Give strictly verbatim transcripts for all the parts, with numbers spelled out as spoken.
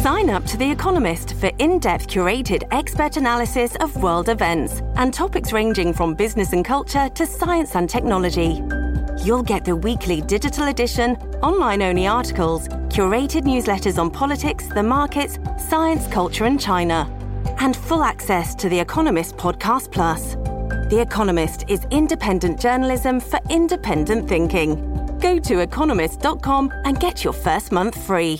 Sign up to The Economist for in-depth curated expert analysis of world events and topics ranging from business and culture to science and technology. You'll get the weekly digital edition, online-only articles, curated newsletters on politics, the markets, science, culture and China, and full access to The Economist Podcast Plus. The Economist is independent journalism for independent thinking. Go to economist dot com and get your first month free.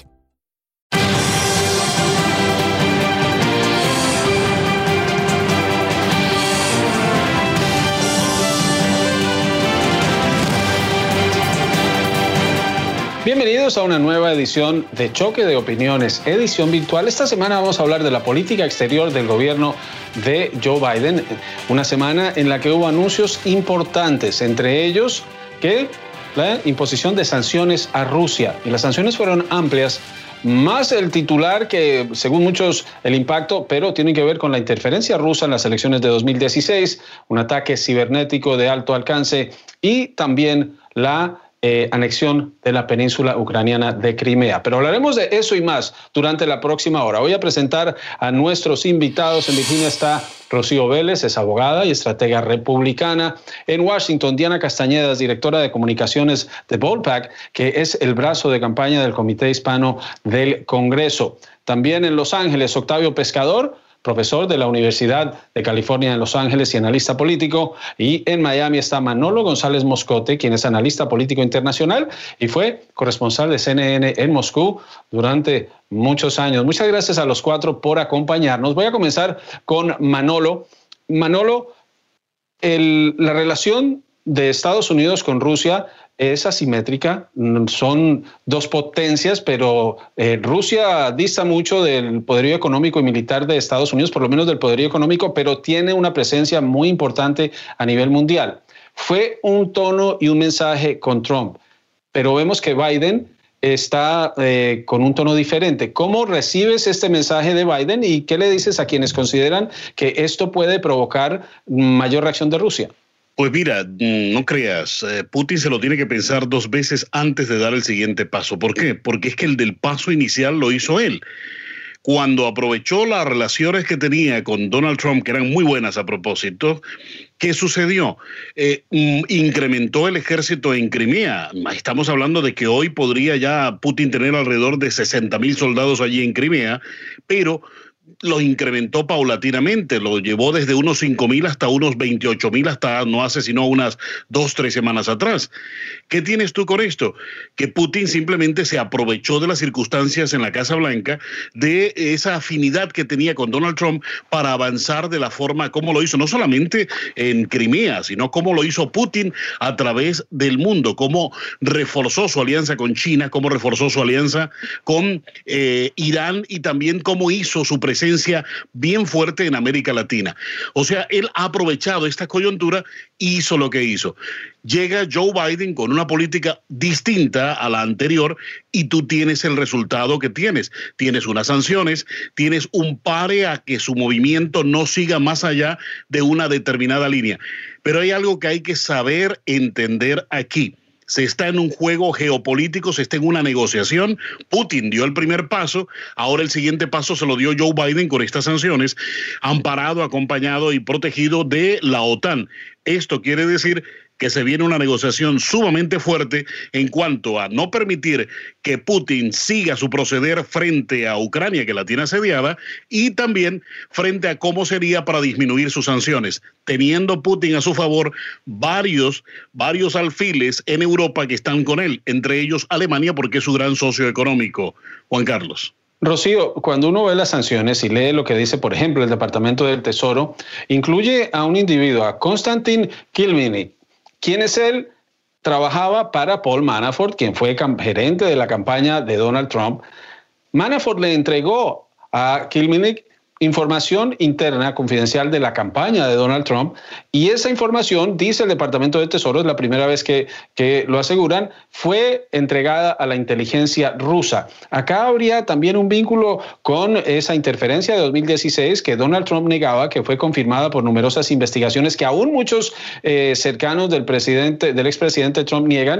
Bienvenidos a una nueva edición de Choque de Opiniones, edición virtual. Esta semana vamos a hablar de la política exterior del gobierno de Joe Biden. Una semana en la que hubo anuncios importantes, entre ellos que la imposición de sanciones a Rusia. Y las sanciones fueron amplias, más el titular que, según muchos, el impacto, pero tiene que ver con la interferencia rusa en las elecciones de dos mil dieciséis, un ataque cibernético de alto alcance y también la Eh, anexión de la península ucraniana de Crimea. Pero hablaremos de eso y más durante la próxima hora. Voy a presentar a nuestros invitados. En Virginia está Rocío Vélez, es abogada y estratega republicana. En Washington, Diana Castañeda, directora de comunicaciones de Volpac, que es el brazo de campaña del Comité Hispano del Congreso. También en Los Ángeles, Octavio Pescador, profesor de la Universidad de California en Los Ángeles y analista político. Y en Miami está Manolo González Moscote, quien es analista político internacional y fue corresponsal de C N N en Moscú durante muchos años. Muchas gracias a los cuatro por acompañarnos. Voy a comenzar con Manolo. Manolo, el, la relación de Estados Unidos con Rusia es asimétrica, son dos potencias, pero eh, Rusia dista mucho del poderío económico y militar de Estados Unidos, por lo menos del poderío económico, pero tiene una presencia muy importante a nivel mundial. Fue un tono y un mensaje con Trump, pero vemos que Biden está eh, con un tono diferente. ¿Cómo recibes este mensaje de Biden y qué le dices a quienes consideran que esto puede provocar mayor reacción de Rusia? Pues mira, no creas, Putin se lo tiene que pensar dos veces antes de dar el siguiente paso. ¿Por qué? Porque es que el del paso inicial lo hizo él. Cuando aprovechó las relaciones que tenía con Donald Trump, que eran muy buenas a propósito, ¿qué sucedió? Eh, incrementó el ejército en Crimea. Estamos hablando de que hoy podría ya Putin tener alrededor de sesenta mil soldados allí en Crimea, pero lo incrementó paulatinamente, lo llevó desde unos cinco mil hasta unos veintiocho mil hasta no hace sino unas dos, tres semanas atrás. ¿Qué tienes tú con esto? Que Putin simplemente se aprovechó de las circunstancias en la Casa Blanca, de esa afinidad que tenía con Donald Trump para avanzar de la forma como lo hizo, no solamente en Crimea, sino como lo hizo Putin a través del mundo, cómo reforzó su alianza con China, cómo reforzó su alianza con eh, Irán y también cómo hizo su presencia bien fuerte en América Latina. O sea, él ha aprovechado esta coyuntura y hizo lo que hizo. Llega Joe Biden con una política distinta a la anterior y tú tienes el resultado que tienes. Tienes unas sanciones, tienes un pare a que su movimiento no siga más allá de una determinada línea. Pero hay algo que hay que saber entender aquí. Se está en un juego geopolítico, se está en una negociación. Putin dio el primer paso, ahora el siguiente paso se lo dio Joe Biden con estas sanciones, amparado, acompañado y protegido de la OTAN. Esto quiere decir que se viene una negociación sumamente fuerte en cuanto a no permitir que Putin siga su proceder frente a Ucrania, que la tiene asediada, y también frente a cómo sería para disminuir sus sanciones, teniendo Putin a su favor varios, varios alfiles en Europa que están con él, entre ellos Alemania, porque es su gran socio económico. Juan Carlos. Rocío, cuando uno ve las sanciones y lee lo que dice, por ejemplo, el Departamento del Tesoro, incluye a un individuo, a Konstantin Kilimnik. ¿Quién es él? Trabajaba para Paul Manafort, quien fue gerente de la campaña de Donald Trump. Manafort le entregó a Kilimnik información interna confidencial de la campaña de Donald Trump, y esa información, dice el Departamento de Tesoro, es la primera vez que, que lo aseguran, fue entregada a la inteligencia rusa. Acá habría también un vínculo con esa interferencia de dos mil dieciséis que Donald Trump negaba, que fue confirmada por numerosas investigaciones que aún muchos eh, cercanos del presidente, del expresidente Trump niegan,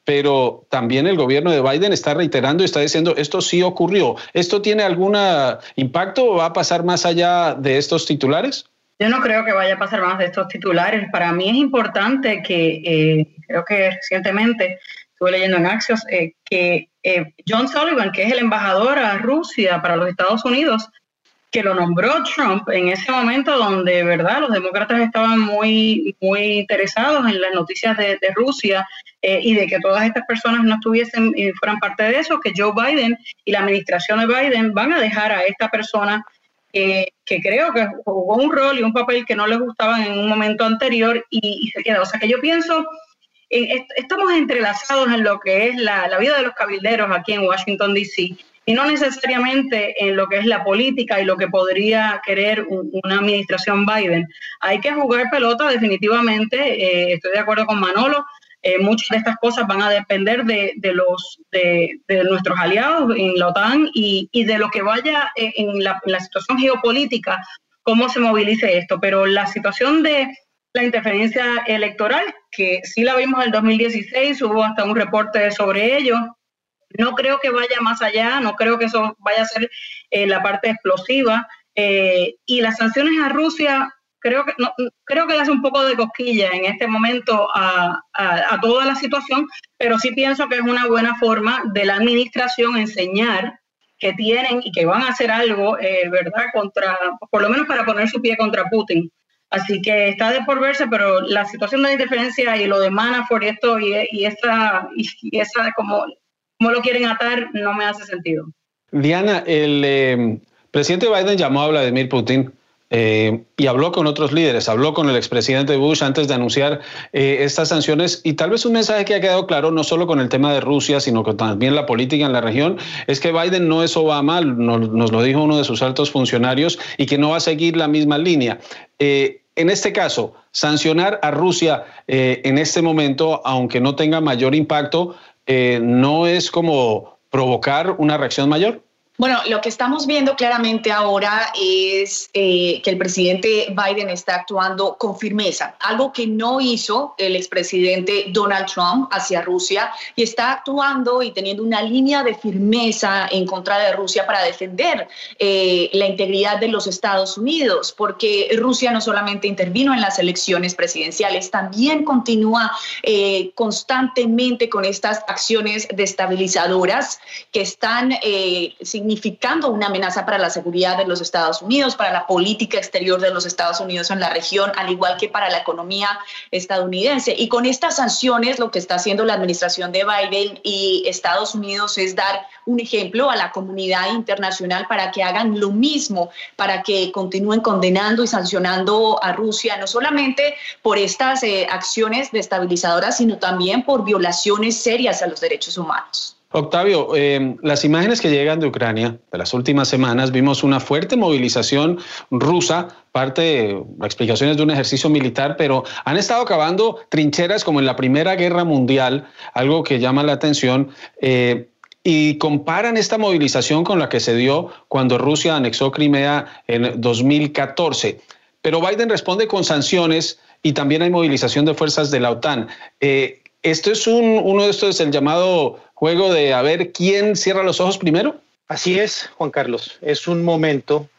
pero también el gobierno de Biden está reiterando y está diciendo esto sí ocurrió. ¿Esto tiene algún impacto o va a pasar más allá de estos titulares? Yo no creo que vaya a pasar más de estos titulares. Para mí es importante que, eh, creo que recientemente estuve leyendo en Axios, eh, que eh, John Sullivan, que es el embajador a Rusia para los Estados Unidos, que lo nombró Trump en ese momento donde, verdad, los demócratas estaban muy, muy interesados en las noticias de, de Rusia eh, y de que todas estas personas no estuviesen y fueran parte de eso, que Joe Biden y la administración de Biden van a dejar a esta persona eh, que creo que jugó un rol y un papel que no les gustaban en un momento anterior y, y se queda. O sea que yo pienso, eh, estamos entrelazados en lo que es la, la vida de los cabilderos aquí en Washington, D C, y no necesariamente en lo que es la política y lo que podría querer un, una administración Biden. Hay que jugar pelota definitivamente, eh, estoy de acuerdo con Manolo, eh, muchas de estas cosas van a depender de, de, los, de, de nuestros aliados en la OTAN y, y de lo que vaya en, en, la, en la situación geopolítica, cómo se movilice esto. Pero la situación de la interferencia electoral, que sí la vimos en el dos mil dieciséis, hubo hasta un reporte sobre ello. No creo que vaya más allá, no creo que eso vaya a ser eh, la parte explosiva. Eh, y las sanciones a Rusia, creo que no, creo que le hace un poco de cosquilla en este momento a, a, a toda la situación, pero sí pienso que es una buena forma de la administración enseñar que tienen y que van a hacer algo, eh, ¿verdad?, contra, por lo menos para poner su pie contra Putin. Así que está de por verse, pero la situación de la interferencia y lo de Manafort y esto y, y esa, y, y esa como... ¿Cómo lo quieren atar? No me hace sentido. Diana, el eh, presidente Biden llamó a Vladimir Putin eh, y habló con otros líderes, habló con el expresidente Bush antes de anunciar eh, estas sanciones, y tal vez un mensaje que ha quedado claro no solo con el tema de Rusia, sino con también la política en la región, es que Biden no es Obama, nos, nos lo dijo uno de sus altos funcionarios, y que no va a seguir la misma línea. Eh, En este caso, sancionar a Rusia eh, en este momento, aunque no tenga mayor impacto, Eh, ¿no es como provocar una reacción mayor? Bueno, lo que estamos viendo claramente ahora es eh, que el presidente Biden está actuando con firmeza, algo que no hizo el expresidente Donald Trump hacia Rusia, y está actuando y teniendo una línea de firmeza en contra de Rusia para defender eh, la integridad de los Estados Unidos, porque Rusia no solamente intervino en las elecciones presidenciales, también continúa eh, constantemente con estas acciones destabilizadoras que están eh, significando significando una amenaza para la seguridad de los Estados Unidos, para la política exterior de los Estados Unidos en la región, al igual que para la economía estadounidense. Y con estas sanciones, lo que está haciendo la administración de Biden y Estados Unidos es dar un ejemplo a la comunidad internacional para que hagan lo mismo, para que continúen condenando y sancionando a Rusia, no solamente por estas eh, acciones destabilizadoras, sino también por violaciones serias a los derechos humanos. Octavio, eh, las imágenes que llegan de Ucrania de las últimas semanas, vimos una fuerte movilización rusa, parte de explicaciones de un ejercicio militar, pero han estado cavando trincheras como en la Primera Guerra Mundial, algo que llama la atención, eh, y comparan esta movilización con la que se dio cuando Rusia anexó Crimea en dos mil catorce. Pero Biden responde con sanciones y también hay movilización de fuerzas de la OTAN. Eh, ¿Esto es un, uno de estos, el llamado juego de a ver quién cierra los ojos primero? Así es, Juan Carlos. Es un momento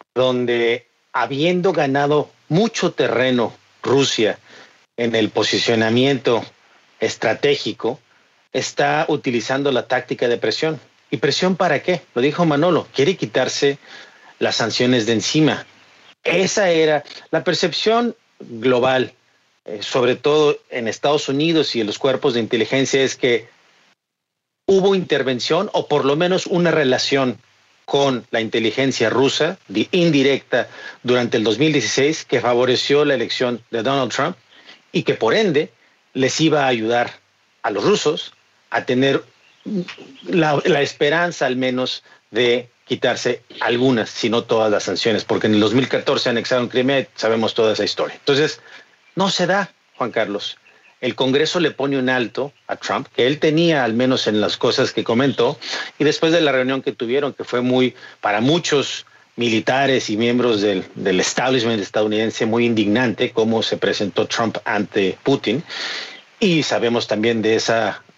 donde, habiendo ganado mucho terreno Rusia en el posicionamiento estratégico, está utilizando la táctica de presión. ¿Y presión para qué? Lo dijo Manolo, quiere quitarse las sanciones de encima. Esa era la percepción global, eh, sobre todo en Estados Unidos y en los cuerpos de inteligencia, es que hubo intervención o por lo menos una relación con la inteligencia rusa indirecta durante el dos mil dieciséis que favoreció la elección de Donald Trump y que por ende les iba a ayudar a los rusos a tener la, la esperanza al menos de quitarse algunas, si no todas las sanciones, porque en el dos mil catorce anexaron Crimea y sabemos toda esa historia. Entonces, no se da, Juan Carlos. El Congreso le pone un alto a Trump, que él tenía al menos en las cosas que comentó, y después de la reunión que tuvieron, que fue muy, para muchos militares y miembros del, del establishment estadounidense, muy indignante cómo se presentó Trump ante Putin, y sabemos también de esa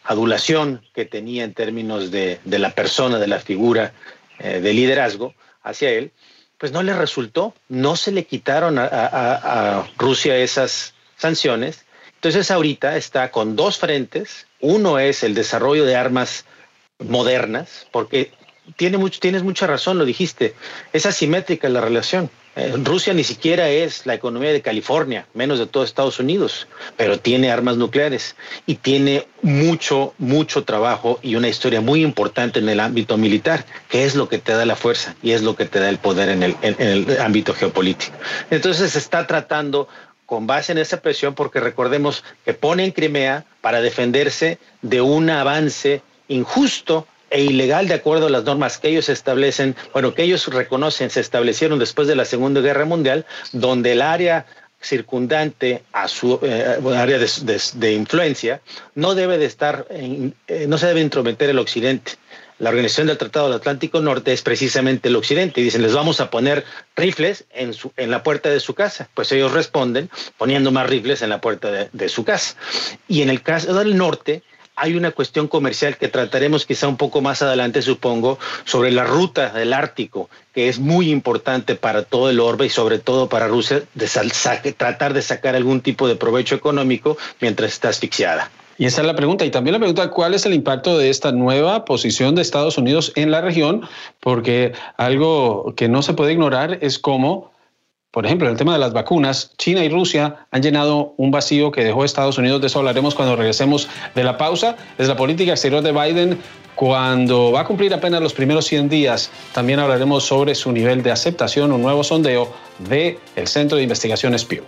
adulación que tenía en términos de, de la persona, de la figura eh, de liderazgo hacia él, pues no le resultó, no se le quitaron a, a, a Rusia esas sanciones. Entonces ahorita está con dos frentes. Uno es el desarrollo de armas modernas, porque tiene mucho, tienes mucha razón, lo dijiste, es asimétrica la relación. Eh, Rusia ni siquiera es la economía de California, menos de todo Estados Unidos, pero tiene armas nucleares y tiene mucho, mucho trabajo y una historia muy importante en el ámbito militar, que es lo que te da la fuerza y es lo que te da el poder en el, en, en el ámbito geopolítico. Entonces se está tratando con base en esa presión, porque recordemos que pone en Crimea para defenderse de un avance injusto e ilegal de acuerdo a las normas que ellos establecen, bueno, que ellos reconocen, se establecieron después de la Segunda Guerra Mundial, donde el área circundante a su eh, área de, de, de influencia no debe de estar, en, eh, no se debe intrometer el occidente. La Organización del Tratado del Atlántico Norte es precisamente el occidente y dicen, les vamos a poner rifles en, su, en la puerta de su casa. Pues ellos responden poniendo más rifles en la puerta de, de su casa. Y en el caso del norte, hay una cuestión comercial que trataremos quizá un poco más adelante, supongo, sobre la ruta del Ártico, que es muy importante para todo el orbe y sobre todo para Rusia, de saque, tratar de sacar algún tipo de provecho económico mientras está asfixiada. Y esa es la pregunta. Y también la pregunta, ¿cuál es el impacto de esta nueva posición de Estados Unidos en la región? Porque algo que no se puede ignorar es cómo, por ejemplo, en el tema de las vacunas, China y Rusia han llenado un vacío que dejó Estados Unidos. De eso hablaremos cuando regresemos de la pausa. Es la política exterior de Biden cuando va a cumplir apenas los primeros cien días. También hablaremos sobre su nivel de aceptación, un nuevo sondeo del Centro de Investigaciones Pew.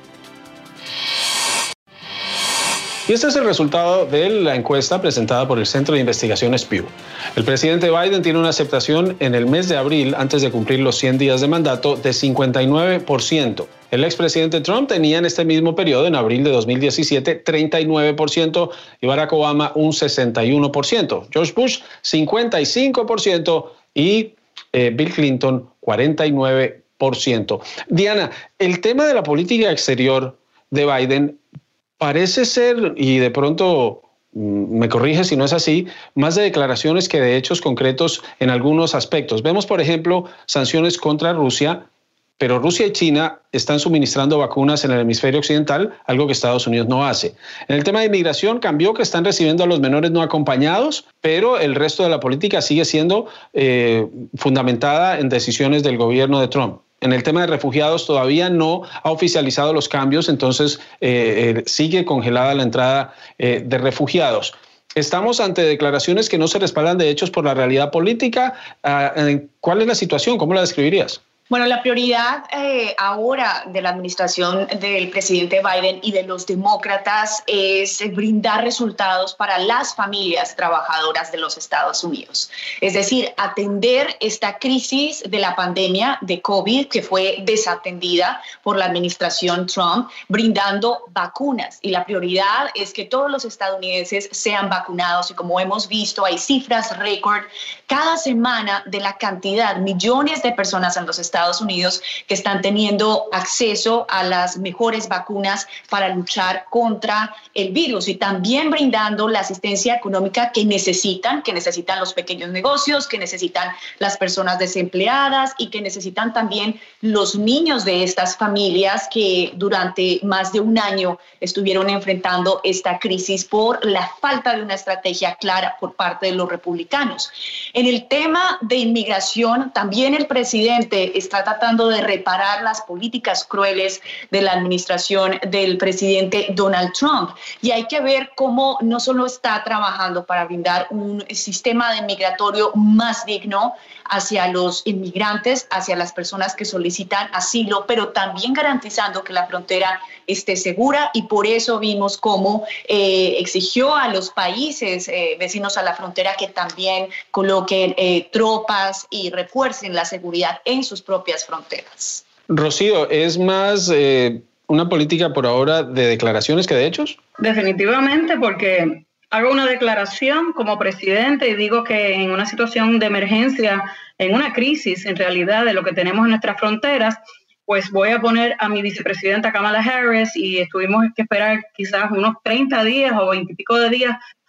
Y este es el resultado de la encuesta presentada por el Centro de Investigaciones Pew. El presidente Biden tiene una aceptación en el mes de abril, antes de cumplir los cien días de mandato, de cincuenta y nueve por ciento. El expresidente Trump tenía en este mismo periodo, en abril de dos mil diecisiete, treinta y nueve por ciento y Barack Obama un sesenta y uno por ciento. George Bush, cincuenta y cinco por ciento y eh, Bill Clinton, cuarenta y nueve por ciento. Diana, el tema de la política exterior de Biden parece ser, y de pronto me corrige si no es así, más de declaraciones que de hechos concretos en algunos aspectos. Vemos, por ejemplo, sanciones contra Rusia, pero Rusia y China están suministrando vacunas en el hemisferio occidental, algo que Estados Unidos no hace. En el tema de inmigración cambió, que están recibiendo a los menores no acompañados, pero el resto de la política sigue siendo eh, fundamentada en decisiones del gobierno de Trump. En el tema de refugiados todavía no ha oficializado los cambios, entonces eh, eh, sigue congelada la entrada eh, de refugiados. Estamos ante declaraciones que no se respaldan de hechos por la realidad política. ¿Cuál es la situación? ¿Cómo la describirías? Bueno, la prioridad eh, ahora de la administración del presidente Biden y de los demócratas es brindar resultados para las familias trabajadoras de los Estados Unidos. Es decir, atender esta crisis de la pandemia de COVID que fue desatendida por la administración Trump, brindando vacunas. Y la prioridad es que todos los estadounidenses sean vacunados. Y como hemos visto, hay cifras récord cada semana de la cantidad, millones de personas en los Estados Estados Unidos que están teniendo acceso a las mejores vacunas para luchar contra el virus y también brindando la asistencia económica que necesitan, que necesitan los pequeños negocios, que necesitan las personas desempleadas y que necesitan también los niños de estas familias que durante más de un año estuvieron enfrentando esta crisis por la falta de una estrategia clara por parte de los republicanos. En el tema de inmigración, también el presidente está está tratando de reparar las políticas crueles de la administración del presidente Donald Trump. Y hay que ver cómo no solo está trabajando para brindar un sistema de migratorio más digno hacia los inmigrantes, hacia las personas que solicitan asilo, pero también garantizando que la frontera esté segura, y por eso vimos cómo eh, exigió a los países eh, vecinos a la frontera que también coloquen eh, tropas y refuercen la seguridad en sus propias fronteras. Rocío, ¿es más eh, una política por ahora de declaraciones que de hechos? Definitivamente, porque hago una declaración como presidente y digo que en una situación de emergencia, en una crisis en realidad de lo que tenemos en nuestras fronteras, pues voy a poner a mi vicepresidenta Kamala Harris, y estuvimos que esperar quizás unos treinta días o veinte y pico de días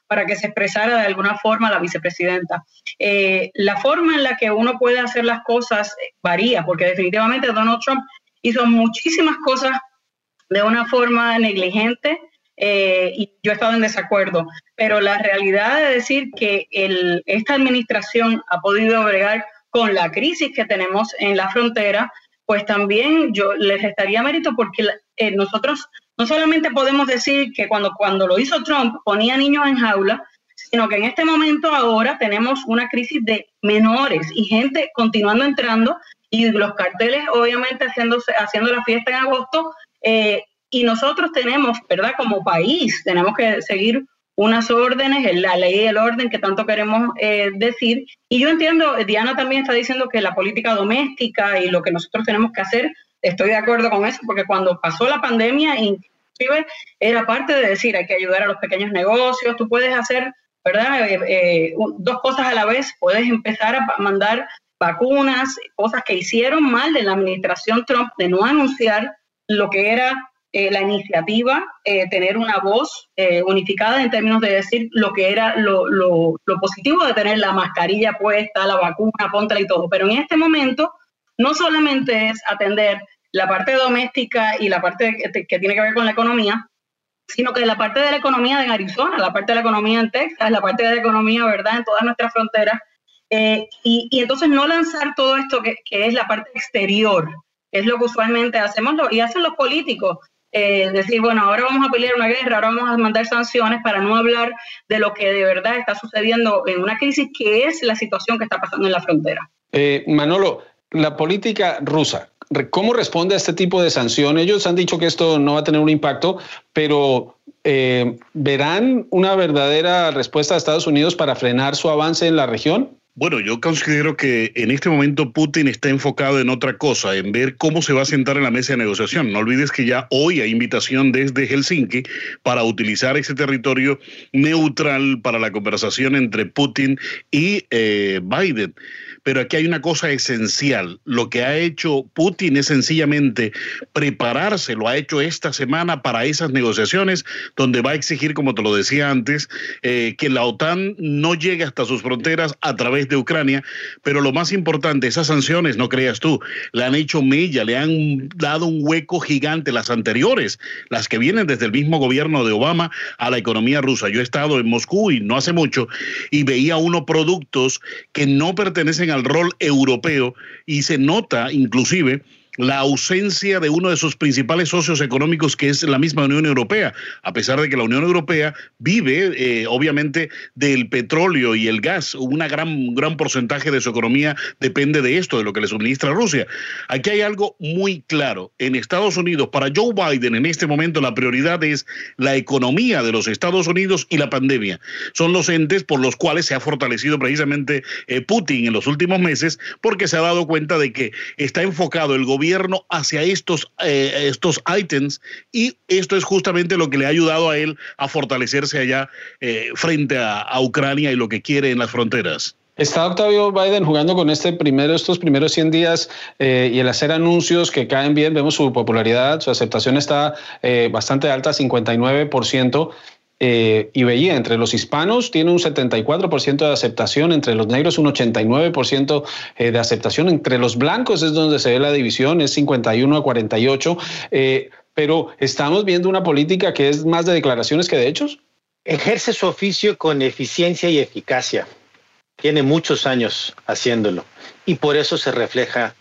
para que se expresara de alguna forma la vicepresidenta. Eh, la forma en la que uno puede hacer las cosas varía, porque definitivamente Donald Trump hizo muchísimas cosas de una forma negligente, eh, y yo he estado en desacuerdo, pero la realidad de decir que el, esta administración ha podido bregar con la crisis que tenemos en la frontera, pues también yo les restaría mérito, porque eh, nosotros no solamente podemos decir que cuando, cuando lo hizo Trump ponía niños en jaula, sino que en este momento ahora tenemos una crisis de menores y gente continuando entrando, y los carteles obviamente haciéndose, haciendo la fiesta en agosto, eh, y nosotros tenemos, ¿verdad? Como país, tenemos que seguir unas órdenes, la ley y el orden que tanto queremos eh, decir. Y yo entiendo, Diana también está diciendo que la política doméstica y lo que nosotros tenemos que hacer, estoy de acuerdo con eso, porque cuando pasó la pandemia, inclusive era parte de decir, hay que ayudar a los pequeños negocios, tú puedes hacer, ¿verdad? Eh, eh, dos cosas a la vez, puedes empezar a mandar vacunas, cosas que hicieron mal de la administración Trump, de no anunciar lo que era Eh, la iniciativa, eh, tener una voz eh, unificada en términos de decir lo que era lo, lo, lo positivo de tener la mascarilla puesta, la vacuna, póntela y todo. Pero en este momento no solamente es atender la parte doméstica y la parte que, que tiene que ver con la economía, sino que la parte de la economía en Arizona, la parte de la economía en Texas, la parte de la economía, ¿verdad?, en todas nuestras fronteras. Eh, y, y entonces no lanzar todo esto que, que es la parte exterior, que es lo que usualmente hacemos lo, y hacen los políticos. Eh, decir, bueno, ahora vamos a pelear una guerra, ahora vamos a mandar sanciones, para no hablar de lo que de verdad está sucediendo en una crisis, que es la situación que está pasando en la frontera. Eh, Manolo, la política rusa, ¿cómo responde a este tipo de sanciones? Ellos han dicho que esto no va a tener un impacto, pero eh, ¿verán una verdadera respuesta de Estados Unidos para frenar su avance en la región? Bueno, yo considero que en este momento Putin está enfocado en otra cosa, en ver cómo se va a sentar en la mesa de negociación. No olvides que ya hoy hay invitación desde Helsinki para utilizar ese territorio neutral para la conversación entre Putin y eh, Biden. Pero aquí hay una cosa esencial. Lo que ha hecho Putin es sencillamente prepararse, lo ha hecho esta semana para esas negociaciones, donde va a exigir, como te lo decía antes, eh, que la OTAN no llegue hasta sus fronteras a través de Ucrania. Pero lo más importante, esas sanciones, no creas tú, le han hecho mella, le han dado un hueco gigante, las anteriores, las que vienen desde el mismo gobierno de Obama, a la economía rusa. Yo he estado en Moscú y no hace mucho, y veía unos productos que no pertenecen al rol europeo, y se nota inclusive la ausencia de uno de sus principales socios económicos, que es la misma Unión Europea, a pesar de que la Unión Europea vive eh, obviamente del petróleo y el gas. Una gran, gran porcentaje de su economía depende de esto, de lo que le suministra Rusia. Aquí hay algo muy claro. En Estados Unidos, para Joe Biden en este momento, la prioridad es la economía de los Estados Unidos y la pandemia. Son los entes por los cuales se ha fortalecido precisamente eh, Putin en los últimos meses, porque se ha dado cuenta de que está enfocado el gobierno hacia estos, eh, estos ítems, y esto es justamente lo que le ha ayudado a él a fortalecerse allá eh, frente a, a Ucrania y lo que quiere en las fronteras. ¿Está Octavio Biden jugando con este primero, estos primeros cien días eh, y el hacer anuncios que caen bien? Vemos su popularidad, su aceptación está eh, bastante alta, cincuenta y nueve por ciento. Eh, y veía, entre los hispanos tiene un setenta y cuatro por ciento de aceptación, entre los negros un ochenta y nueve por ciento eh, de aceptación, entre los blancos es donde se ve la división, es cincuenta y uno a cuarenta y ocho, eh, pero ¿estamos viendo una política que es más de declaraciones que de hechos? Ejerce su oficio con eficiencia y eficacia, tiene muchos años haciéndolo, y por eso se refleja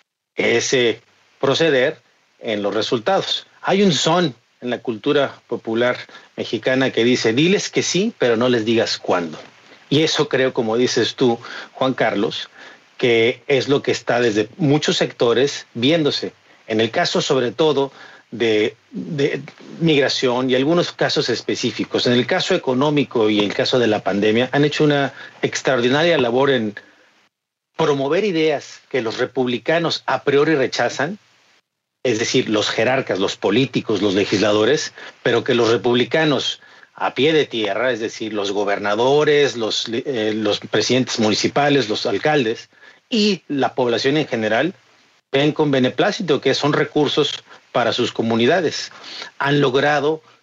ese proceder en los resultados. Hay un son en la cultura popular mexicana que dice, diles que sí, pero no les digas cuándo. Y eso creo, como dices tú, Juan Carlos, que es lo que está desde muchos sectores viéndose. En el caso, sobre todo, de, de migración y algunos casos específicos. En el caso económico y el caso de la pandemia, han hecho una extraordinaria labor en promover ideas que los republicanos a priori rechazan, es decir, los jerarcas, los políticos, los legisladores, pero que los republicanos a pie de tierra, es decir, los gobernadores, los, eh, los presidentes municipales, los alcaldes y la población en general, ven con beneplácito, que son recursos para sus comunidades. Han logrado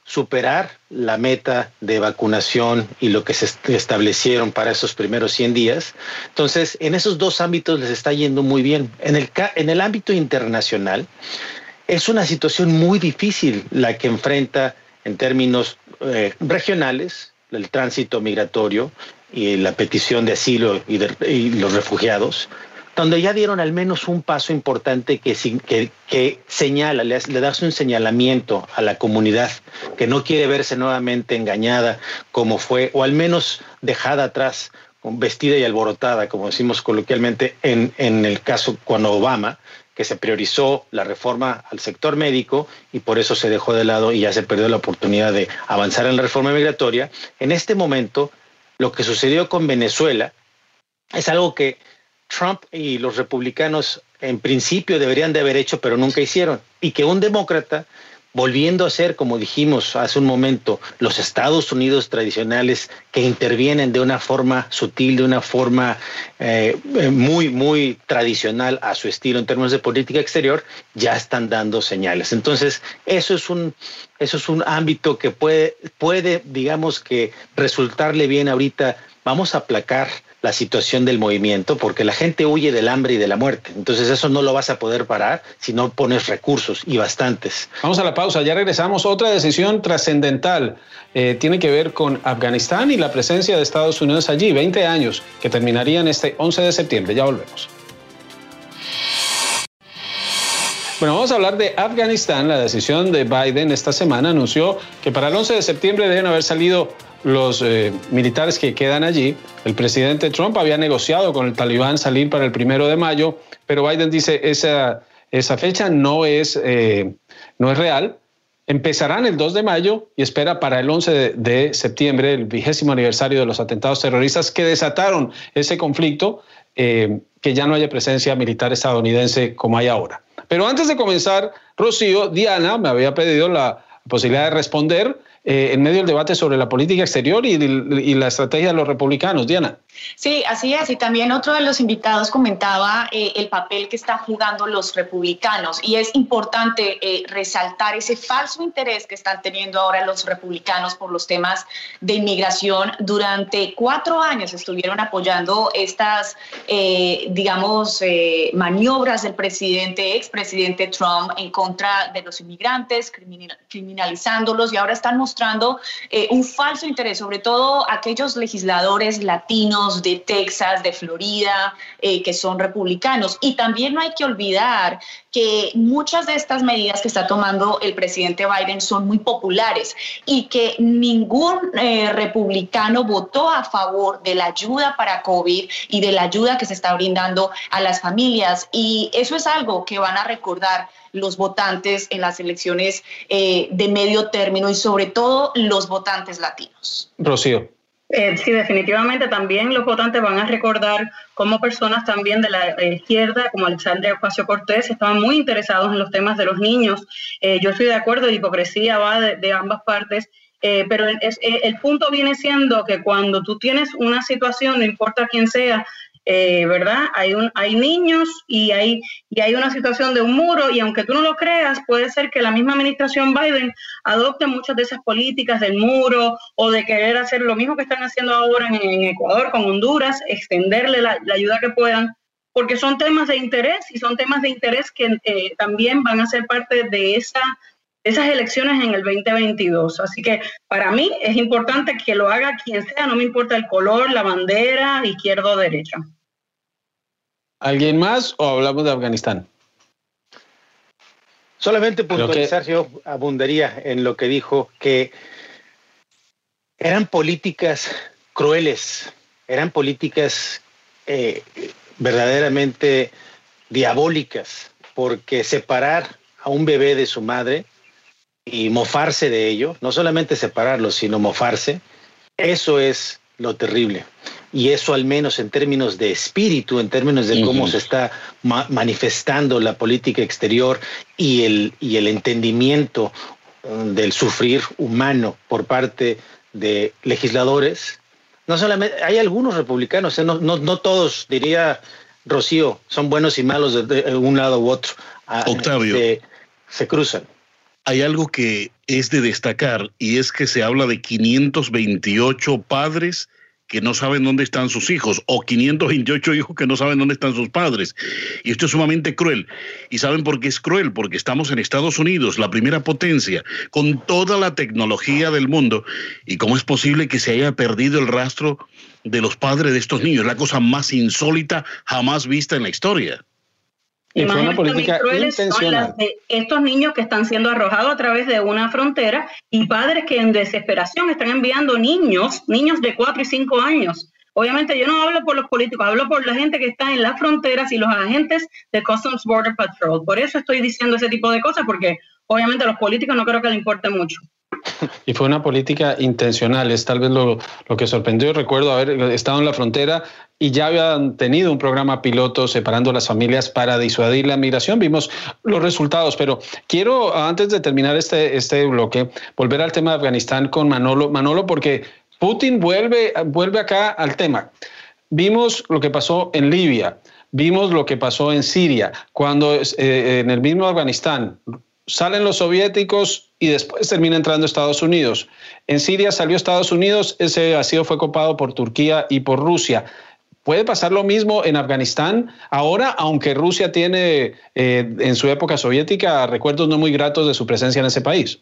superar la meta de vacunación y lo que se establecieron para esos primeros cien días. Entonces, en esos dos ámbitos les está yendo muy bien. En el, en el ámbito internacional, es una situación muy difícil la que enfrenta en términos eh, regionales, el tránsito migratorio y la petición de asilo y, de, y los refugiados, donde ya dieron al menos un paso importante que, que, que señala, le, le das un señalamiento a la comunidad que no quiere verse nuevamente engañada como fue, o al menos dejada atrás, vestida y alborotada, como decimos coloquialmente, en, en el caso cuando Obama, que se priorizó la reforma al sector médico y por eso se dejó de lado y ya se perdió la oportunidad de avanzar en la reforma migratoria. En este momento, lo que sucedió con Venezuela es algo que Trump y los republicanos en principio deberían de haber hecho, pero nunca hicieron. Y que un demócrata, volviendo a ser, como dijimos hace un momento, los Estados Unidos tradicionales que intervienen de una forma sutil, de una forma eh, muy, muy tradicional a su estilo en términos de política exterior, ya están dando señales. Entonces, eso es un, eso es un ámbito que puede, puede, digamos que resultarle bien ahorita. Vamos a aplacar la situación del movimiento, porque la gente huye del hambre y de la muerte. Entonces eso no lo vas a poder parar si no pones recursos, y bastantes. Vamos a la pausa, ya regresamos. Otra decisión trascendental eh, tiene que ver con Afganistán y la presencia de Estados Unidos allí, veinte años, que terminarían este once de septiembre. Ya volvemos. Bueno, vamos a hablar de Afganistán. La decisión de Biden esta semana anunció que para el once de septiembre deben haber salido los eh, militares que quedan allí. El presidente Trump había negociado con el Talibán salir para el primero de mayo, pero Biden dice esa, esa fecha no es, eh, no es real. Empezarán el dos de mayo y espera para el once de, de septiembre, el vigésimo aniversario de los atentados terroristas que desataron ese conflicto, eh, que ya no haya presencia militar estadounidense como hay ahora. Pero antes de comenzar, Rocío, Diana me había pedido la posibilidad de responder eh, en medio del debate sobre la política exterior y, y la estrategia de los republicanos. Diana. Sí, así es. Y también otro de los invitados comentaba eh, el papel que están jugando los republicanos. Y es importante eh, resaltar ese falso interés que están teniendo ahora los republicanos por los temas de inmigración. Durante cuatro años estuvieron apoyando estas, eh, digamos, eh, maniobras del presidente, expresidente Trump en contra de los inmigrantes, criminal, criminalizándolos, y ahora están mostrando eh, un falso interés, sobre todo aquellos legisladores latinos de Texas, de Florida, eh, que son republicanos. Y también no hay que olvidar que muchas de estas medidas que está tomando el presidente Biden son muy populares y que ningún eh, republicano votó a favor de la ayuda para COVID y de la ayuda que se está brindando a las familias. Y eso es algo que van a recordar los votantes en las elecciones eh, de medio término y sobre todo los votantes latinos. Rocío. Eh, sí, definitivamente también los votantes van a recordar cómo personas también de la izquierda, como Alexandria Ocasio-Cortez, estaban muy interesados en los temas de los niños. Eh, yo estoy de acuerdo, la hipocresía va de, de ambas partes, eh, pero es, el punto viene siendo que cuando tú tienes una situación, no importa quién sea, Eh, ¿verdad? Hay, un, hay niños y hay, y hay una situación de un muro, y aunque tú no lo creas, puede ser que la misma administración Biden adopte muchas de esas políticas del muro o de querer hacer lo mismo que están haciendo ahora en, en Ecuador con Honduras, extenderle la, la ayuda que puedan, porque son temas de interés y son temas de interés que eh, también van a ser parte de esa esas elecciones en el veinte veintidós. Así que para mí es importante que lo haga quien sea, no me importa el color, la bandera, izquierda o derecha. ¿Alguien más o hablamos de Afganistán? Solamente puntualizar, que... yo abundaría en lo que dijo, que eran políticas crueles, eran políticas eh, verdaderamente diabólicas, porque separar a un bebé de su madre y mofarse de ello, no solamente separarlo, sino mofarse, eso es lo terrible. Y eso, al menos en términos de espíritu, en términos de cómo uh-huh. se está ma- manifestando la política exterior y el, y el entendimiento um, del sufrir humano por parte de legisladores, no solamente, hay algunos republicanos, ¿eh? no, no, no todos, diría Rocío, son buenos y malos de, de un lado u otro. Octavio. Se, se cruzan. hay algo que es de destacar y es que se habla de quinientos veintiocho padres que no saben dónde están sus hijos o quinientos veintiocho hijos que no saben dónde están sus padres. Y esto es sumamente cruel. ¿Y saben por qué es cruel? Porque estamos en Estados Unidos, la primera potencia, con toda la tecnología del mundo. ¿Y cómo es posible que se haya perdido el rastro de los padres de estos niños? La cosa más insólita jamás vista en la historia. Y fue una política intencional. Son las de estos niños que están siendo arrojados a través de una frontera y padres que en desesperación están enviando niños, niños de cuatro y cinco años. Obviamente yo no hablo por los políticos, hablo por la gente que está en las fronteras y los agentes de Customs Border Patrol. Por eso estoy diciendo ese tipo de cosas, porque obviamente a los políticos no creo que les importe mucho. Y fue una política intencional, es tal vez lo, lo que sorprendió. Recuerdo haber estado en la frontera y ya habían tenido un programa piloto separando a las familias para disuadir la migración. Vimos los resultados, pero quiero, antes de terminar este, este bloque, volver al tema de Afganistán con Manolo. Manolo, porque Putin vuelve, vuelve acá al tema. Vimos lo que pasó en Libia, vimos lo que pasó en Siria, cuando eh, en el mismo Afganistán salen los soviéticos y después termina entrando Estados Unidos. En Siria salió Estados Unidos, ese vacío fue copado por Turquía y por Rusia. ¿Puede pasar lo mismo en Afganistán ahora, aunque Rusia tiene eh, en su época soviética recuerdos no muy gratos de su presencia en ese país?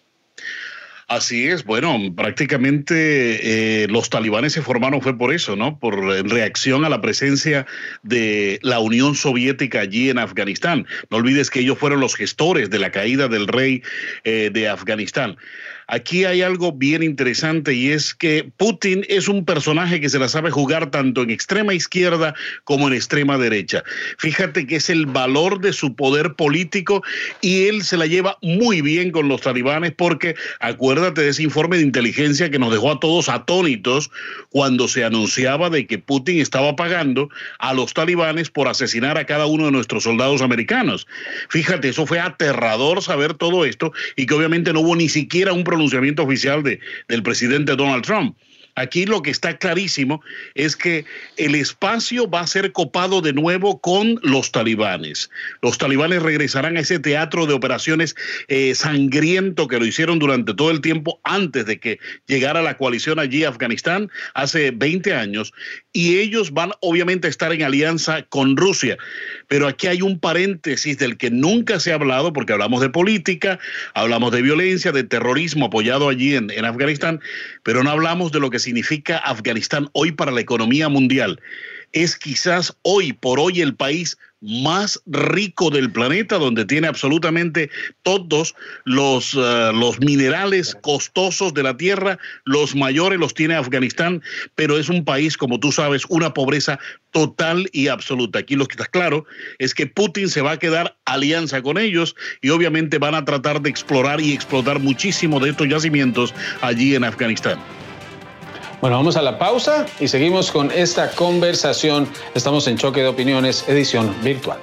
Así es, bueno, prácticamente eh, los talibanes se formaron fue por eso, ¿no? Por reacción a la presencia de la Unión Soviética allí en Afganistán. No olvides que ellos fueron los gestores de la caída del rey eh, de Afganistán. Aquí hay algo bien interesante y es que Putin es un personaje que se la sabe jugar tanto en extrema izquierda como en extrema derecha. Fíjate que es el valor de su poder político y él se la lleva muy bien con los talibanes porque acuérdate de ese informe de inteligencia que nos dejó a todos atónitos cuando se anunciaba de que Putin estaba pagando a los talibanes por asesinar a cada uno de nuestros soldados americanos. Fíjate, eso fue aterrador saber todo esto y que obviamente no hubo ni siquiera un pronunciamiento oficial de, del presidente Donald Trump. Aquí lo que está clarísimo es que el espacio va a ser copado de nuevo con los talibanes. Los talibanes regresarán a ese teatro de operaciones eh, sangriento que lo hicieron durante todo el tiempo antes de que llegara la coalición allí a Afganistán hace veinte años. Y ellos van obviamente a estar en alianza con Rusia. Pero aquí hay un paréntesis del que nunca se ha hablado porque hablamos de política, hablamos de violencia, de terrorismo apoyado allí en, en Afganistán, pero no hablamos de lo que significa Afganistán hoy para la economía mundial. Es quizás hoy por hoy el país más rico del planeta, donde tiene absolutamente todos los, uh, los minerales costosos de la tierra, los mayores los tiene Afganistán, pero es un país, como tú sabes, una pobreza total y absoluta. Aquí lo que está claro es que Putin se va a quedar alianza con ellos y obviamente van a tratar de explorar y explotar muchísimo de estos yacimientos allí en Afganistán. Bueno, vamos a la pausa y seguimos con esta conversación. Estamos en Choque de Opiniones, edición virtual.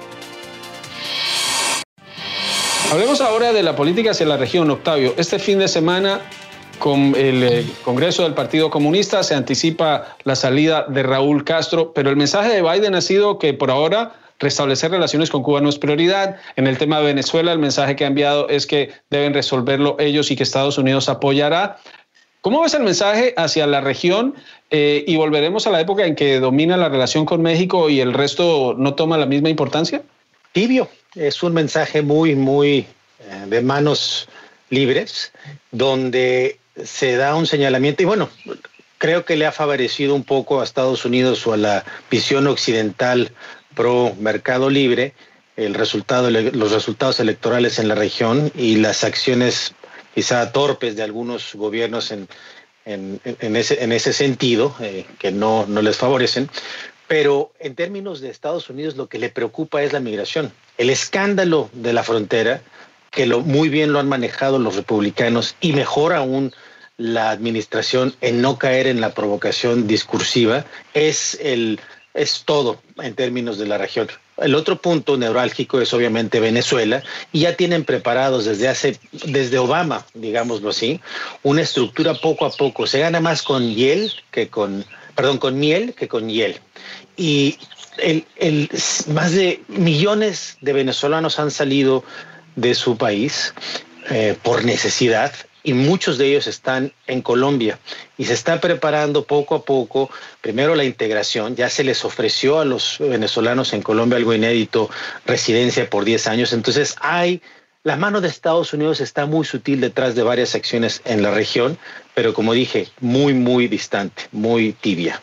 Hablemos ahora de la política hacia la región, Octavio. Este fin de semana, con el eh, Congreso del Partido Comunista, se anticipa la salida de Raúl Castro, pero el mensaje de Biden ha sido que por ahora restablecer relaciones con Cuba no es prioridad. En el tema de Venezuela, el mensaje que ha enviado es que deben resolverlo ellos y que Estados Unidos apoyará. ¿Cómo ves el mensaje hacia la región? Eh, ¿Y volveremos a la época en que domina la relación con México y el resto no toma la misma importancia? Tibio, es un mensaje muy, muy eh, de manos libres, donde se da un señalamiento y bueno, creo que le ha favorecido un poco a Estados Unidos o a la visión occidental pro mercado libre el resultado, los resultados electorales en la región y las acciones quizá torpes de algunos gobiernos en, en, en, ese, en ese sentido, eh, que no, no les favorecen. Pero en términos de Estados Unidos lo que le preocupa es la migración. El escándalo de la frontera, que lo, muy bien lo han manejado los republicanos y mejor aún la administración en no caer en la provocación discursiva, es, el, es todo en términos de la región. El otro punto neurálgico es obviamente Venezuela y ya tienen preparados desde hace, desde Obama, digámoslo así, una estructura poco a poco. Se gana más con hiel que con, perdón, con miel que con hiel. Y el, el, más de millones de venezolanos han salido de su país. eh, por necesidad, y muchos de ellos están en Colombia y se está preparando poco a poco, primero la integración. Ya se les ofreció a los venezolanos en Colombia algo inédito, residencia por diez años. Entonces hay, la mano de Estados Unidos está muy sutil detrás de varias acciones en la región, pero como dije, muy, muy distante, muy tibia.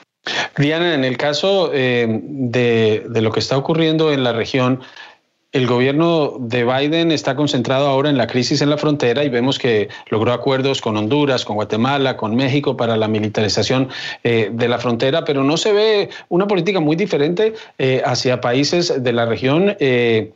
Diana, en el caso eh, de, de lo que está ocurriendo en la región, el gobierno de Biden está concentrado ahora en la crisis en la frontera y vemos que logró acuerdos con Honduras, con Guatemala, con México para la militarización eh, de la frontera, pero no se ve una política muy diferente eh, hacia países de la región eh,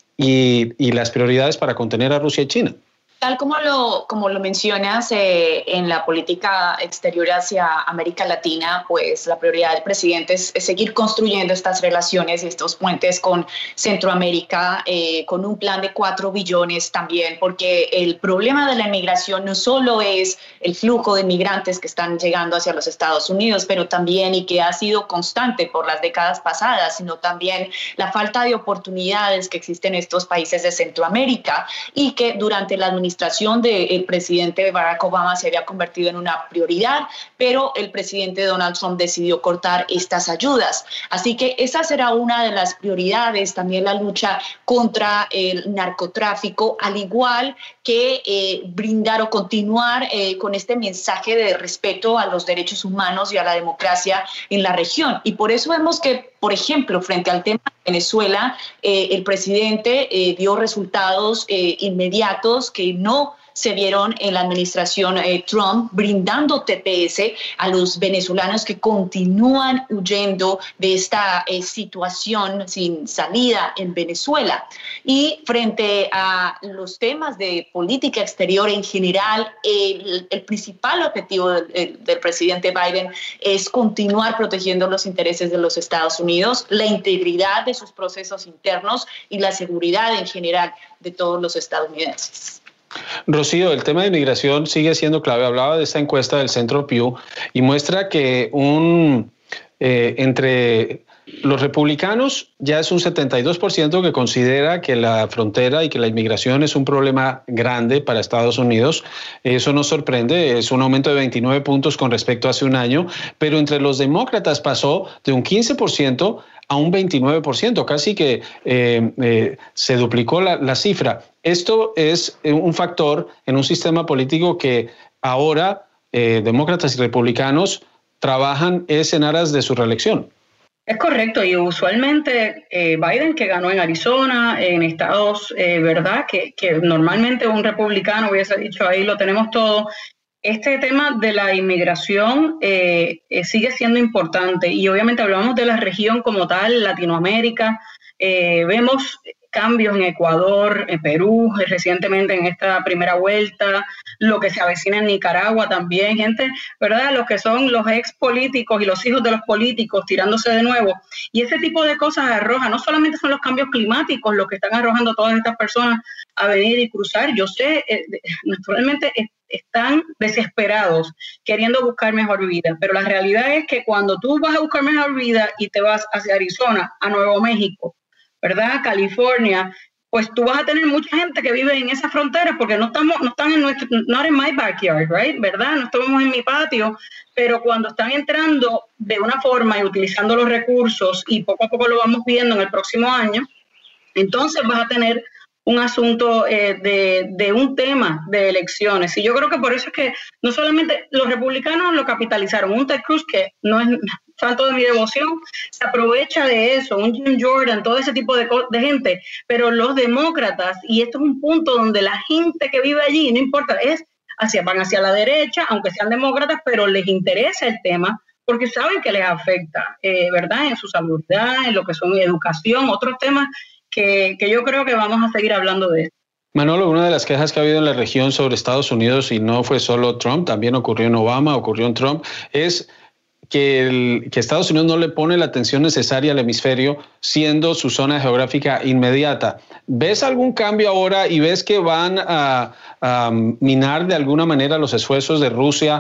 y, y las prioridades para contener a Rusia y China. Tal como lo, como lo mencionas, eh, en la política exterior hacia América Latina, pues la prioridad del presidente es, es seguir construyendo estas relaciones y estos puentes con Centroamérica, eh, con un plan de cuatro billones también, porque el problema de la inmigración no solo es el flujo de migrantes que están llegando hacia los Estados Unidos, pero también, y que ha sido constante por las décadas pasadas, sino también la falta de oportunidades que existen en estos países de Centroamérica y que durante la administración administración del presidente Barack Obama se había convertido en una prioridad, pero el presidente Donald Trump decidió cortar estas ayudas. Así que esa será una de las prioridades, también la lucha contra el narcotráfico, al igual que eh, brindar o continuar eh, con este mensaje de respeto a los derechos humanos y a la democracia en la región. Y por eso vemos que, por ejemplo, frente al tema de Venezuela, eh, el presidente eh, dio resultados eh, inmediatos que no se vieron en la administración eh, Trump, brindando T P S a los venezolanos que continúan huyendo de esta eh, situación sin salida en Venezuela. Y frente a los temas de política exterior en general, el, el principal objetivo del, del presidente Biden es continuar protegiendo los intereses de los Estados Unidos, la integridad de sus procesos internos y la seguridad en general de todos los estadounidenses. Rocío, el tema de inmigración sigue siendo clave. Hablaba de esta encuesta del Centro Pew y muestra que un eh, entre los republicanos ya es un setenta y dos por ciento que considera que la frontera y que la inmigración es un problema grande para Estados Unidos. Eso nos sorprende, es un aumento de veintinueve puntos con respecto a hace un año, pero entre los demócratas pasó de un quince por ciento a un veintinueve por ciento, casi que eh, eh, se duplicó la, la cifra. Esto es un factor en un sistema político que ahora eh, demócratas y republicanos trabajan es en aras de su reelección. Es correcto, y usualmente eh, Biden, que ganó en Arizona, en estados, eh, ¿verdad?, que, que normalmente un republicano hubiese dicho ahí lo tenemos todo. Este tema de la inmigración eh, eh, sigue siendo importante y obviamente hablamos de la región como tal, Latinoamérica, eh, vemos cambios en Ecuador, en Perú, recientemente en esta primera vuelta, lo que se avecina en Nicaragua también, gente, ¿verdad? Los que son los ex políticos y los hijos de los políticos tirándose de nuevo. Y ese tipo de cosas arroja, no solamente son los cambios climáticos los que están arrojando a todas estas personas a venir y cruzar. Yo sé, eh, naturalmente eh, están desesperados queriendo buscar mejor vida, pero la realidad es que cuando tú vas a buscar mejor vida y te vas hacia Arizona, a Nuevo México, ¿verdad?, California, pues tú vas a tener mucha gente que vive en esas fronteras porque no estamos, no están en nuestro, not in my backyard, right, ¿verdad? No estamos en mi patio, pero cuando están entrando de una forma y utilizando los recursos, y poco a poco lo vamos viendo en el próximo año, entonces vas a tener un asunto eh, de, de un tema de elecciones. Y yo creo que por eso es que no solamente los republicanos lo capitalizaron, un Ted Cruz que no es santo de mi devoción, se aprovecha de eso, un Jim Jordan, todo ese tipo de, de gente, pero los demócratas, y esto es un punto donde la gente que vive allí, no importa, es hacia, van hacia la derecha, aunque sean demócratas, pero les interesa el tema, porque saben que les afecta, eh, ¿verdad?, en su salud, en lo que son educación, otros temas que, que yo creo que vamos a seguir hablando de esto. Manolo, una de las quejas que ha habido en la región sobre Estados Unidos, y no fue solo Trump, también ocurrió en Obama, ocurrió en Trump, es que, el, que Estados Unidos no le pone la atención necesaria al hemisferio, siendo su zona geográfica inmediata. ¿Ves algún cambio ahora y ves que van a, a minar de alguna manera los esfuerzos de Rusia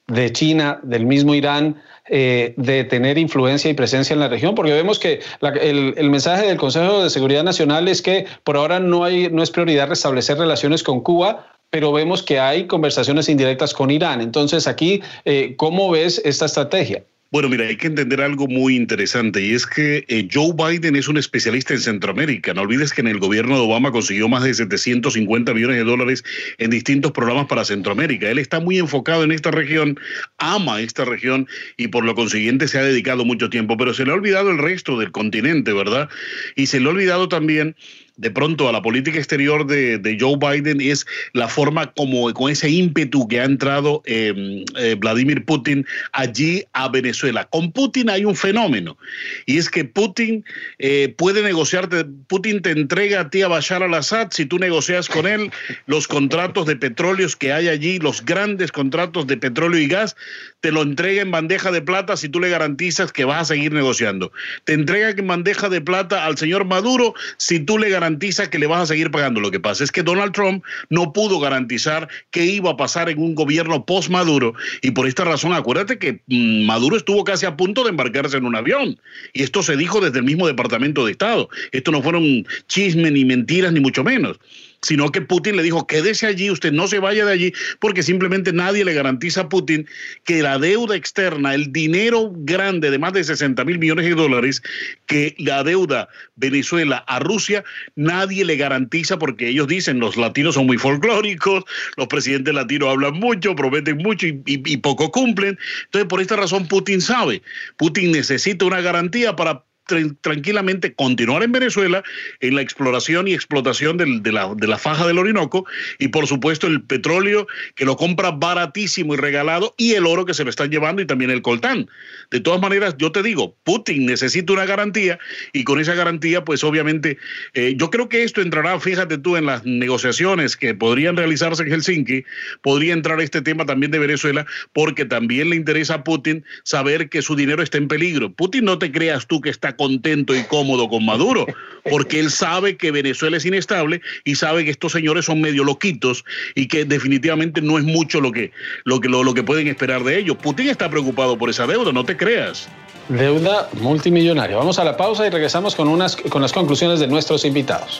de China, del mismo Irán, eh, de tener influencia y presencia en la región? Porque vemos que la, el, el mensaje del Consejo de Seguridad Nacional es que por ahora no, hay, no es prioridad restablecer relaciones con Cuba, pero vemos que hay conversaciones indirectas con Irán. Entonces aquí, eh, ¿cómo ves esta estrategia? Bueno, mira, hay que entender algo muy interesante y es que eh, Joe Biden es un especialista en Centroamérica. No olvides que en el gobierno de Obama consiguió más de setecientos cincuenta millones de dólares en distintos programas para Centroamérica. Él está muy enfocado en esta región, ama esta región y por lo consiguiente se ha dedicado mucho tiempo, pero se le ha olvidado el resto del continente, ¿verdad? Y se le ha olvidado también de pronto a la política exterior de, de Joe Biden es la forma como con ese ímpetu que ha entrado eh, eh, Vladimir Putin allí a Venezuela. Con Putin hay un fenómeno y es que Putin eh, puede negociarte, Putin te entrega a ti a Bashar al-Assad si tú negocias con él los contratos de petróleos que hay allí, los grandes contratos de petróleo y gas, te lo entrega en bandeja de plata si tú le garantizas que vas a seguir negociando. Te entrega en bandeja de plata al señor Maduro si tú le garantiza que le vas a seguir pagando. Lo que pasa es que Donald Trump no pudo garantizar qué iba a pasar en un gobierno post-Maduro y por esta razón acuérdate que mmm, Maduro estuvo casi a punto de embarcarse en un avión y esto se dijo desde el mismo Departamento de Estado. Esto no fueron chismes ni mentiras ni mucho menos, sino que Putin le dijo, quédese allí, usted no se vaya de allí, porque simplemente nadie le garantiza a Putin que la deuda externa, el dinero grande de más de sesenta mil millones de dólares que la deuda Venezuela a Rusia, nadie le garantiza, porque ellos dicen, los latinos son muy folclóricos, los presidentes latinos hablan mucho, prometen mucho y, y, y poco cumplen. Entonces, por esta razón, Putin sabe, Putin necesita una garantía para tranquilamente continuar en Venezuela en la exploración y explotación del, de, la, de la faja del Orinoco y por supuesto el petróleo que lo compra baratísimo y regalado y el oro que se lo están llevando y también el coltán. De todas maneras, yo te digo, Putin necesita una garantía y con esa garantía pues obviamente eh, yo creo que esto entrará, fíjate tú, en las negociaciones que podrían realizarse en Helsinki, podría entrar este tema también de Venezuela porque también le interesa a Putin saber que su dinero está en peligro. Putin, no te creas tú que está contento y cómodo con Maduro, porque él sabe que Venezuela es inestable y sabe que estos señores son medio loquitos y que definitivamente no es mucho lo que, lo que, lo, lo que pueden esperar de ellos. Putin está preocupado por esa deuda, no te creas. Deuda multimillonaria. Vamos a la pausa y regresamos con, unas, con las conclusiones de nuestros invitados.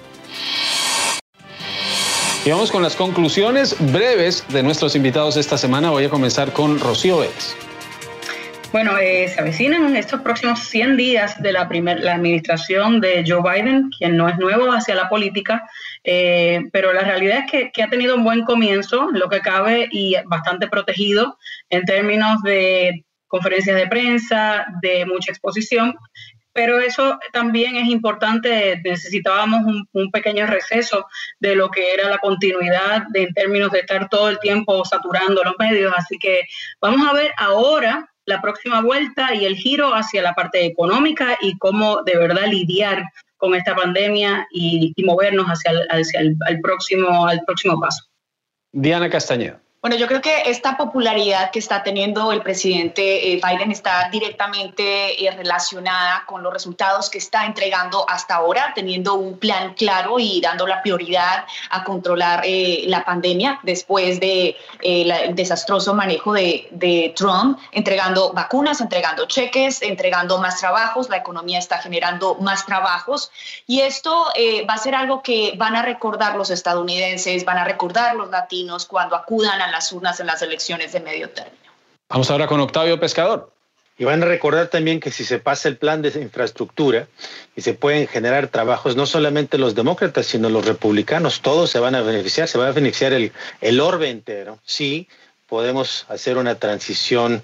Y vamos con las conclusiones breves de nuestros invitados esta semana. Voy a comenzar con Rocío Vélez. Bueno, eh, se avecinan estos próximos cien días de la, primer, la administración de Joe Biden, quien no es nuevo hacia la política, eh, pero la realidad es que, que ha tenido un buen comienzo, lo que cabe, y bastante protegido en términos de conferencias de prensa, de mucha exposición, pero eso también es importante. Necesitábamos un, un pequeño receso de lo que era la continuidad de, en términos de estar todo el tiempo saturando los medios, así que vamos a ver ahora la próxima vuelta y el giro hacia la parte económica y cómo de verdad lidiar con esta pandemia y, y movernos hacia, el, hacia el, al, próximo, al próximo paso. Diana Castañeda. Bueno, yo creo que esta popularidad que está teniendo el presidente eh, Biden está directamente eh, relacionada con los resultados que está entregando hasta ahora, teniendo un plan claro y dando la prioridad a controlar eh, la pandemia después de eh, la, el desastroso manejo de, de Trump, entregando vacunas, entregando cheques, entregando más trabajos. La economía está generando más trabajos y esto eh, va a ser algo que van a recordar los estadounidenses, van a recordar los latinos cuando acudan a las urnas en las elecciones de medio término. Vamos ahora con Octavio Pescador. Y van a recordar también que si se pasa el plan de infraestructura y se pueden generar trabajos, no solamente los demócratas, sino los republicanos, todos se van a beneficiar, se va a beneficiar el, el orbe entero. Sí, podemos hacer una transición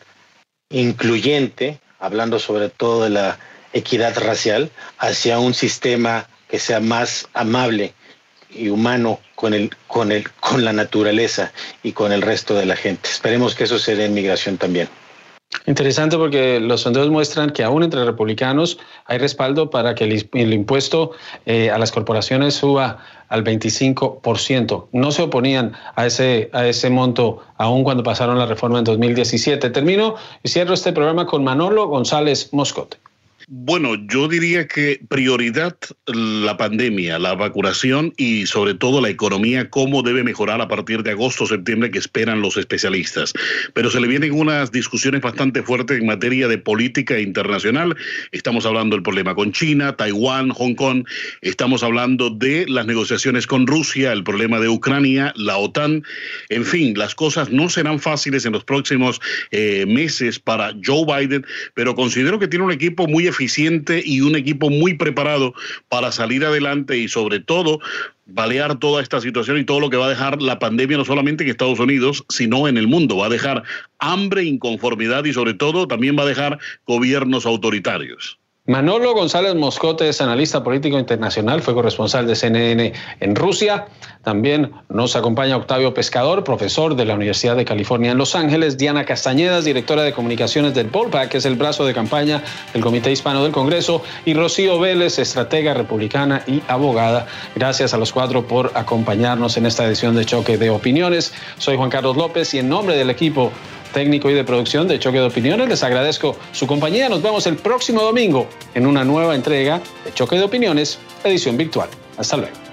incluyente, hablando sobre todo de la equidad racial, hacia un sistema que sea más amable y humano con el, con el, con la naturaleza y con el resto de la gente. Esperemos que eso se dé en migración también. Interesante, porque los sondeos muestran que aún entre republicanos hay respaldo para que el, el impuesto eh, a las corporaciones suba al veinticinco por ciento. No se oponían a ese, a ese monto aún cuando pasaron la reforma en dos mil diecisiete. Termino y cierro este programa con Manolo González Moscote. Bueno, yo diría que prioridad la pandemia, la vacunación y sobre todo la economía, cómo debe mejorar a partir de agosto o septiembre que esperan los especialistas. Pero se le vienen unas discusiones bastante fuertes en materia de política internacional. Estamos hablando del problema con China, Taiwán, Hong Kong. Estamos hablando de las negociaciones con Rusia, el problema de Ucrania, la OTAN. En fin, las cosas no serán fáciles en los próximos eh, meses para Joe Biden, pero considero que tiene un equipo muy eficiente eficiente y un equipo muy preparado para salir adelante y sobre todo balear toda esta situación y todo lo que va a dejar la pandemia no solamente en Estados Unidos, sino en el mundo. Va a dejar hambre, inconformidad y sobre todo también va a dejar gobiernos autoritarios. Manolo González Moscote es analista político internacional, fue corresponsal de C N N en Rusia. También nos acompaña Octavio Pescador, profesor de la Universidad de California en Los Ángeles. Diana Castañedas, directora de comunicaciones del POLPAC, que es el brazo de campaña del Comité Hispano del Congreso. Y Rocío Vélez, estratega republicana y abogada. Gracias a los cuatro por acompañarnos en esta edición de Choque de Opiniones. Soy Juan Carlos López y en nombre del equipo técnico y de producción de Choque de Opiniones les agradezco su compañía. Nos vemos el próximo domingo en una nueva entrega de Choque de Opiniones, edición virtual. Hasta luego.